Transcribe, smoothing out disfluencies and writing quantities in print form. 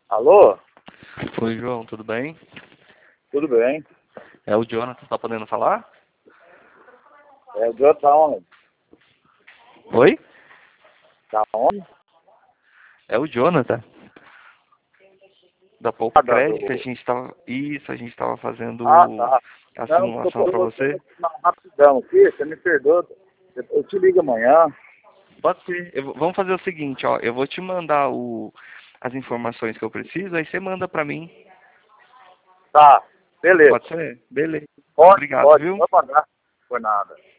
Alô? Oi, João, tudo bem? Tudo bem? É o Jonathan, tá podendo falar? É o Diogo tá onde? Oi? Tá onde? É o Jonathan, da Poupa Ah, Crédito, a gente tava fazendo tá. a Não, simulação pra você. não, rapidão aqui, você me perdoa. Eu te ligo amanhã. Pode ser. Vamos fazer o seguinte, ó, eu vou te mandar as informações que eu preciso, aí você manda pra mim. Tá, beleza. Pode ser? Beleza. Pode, Obrigado, pode, viu? pode mandar. Por nada.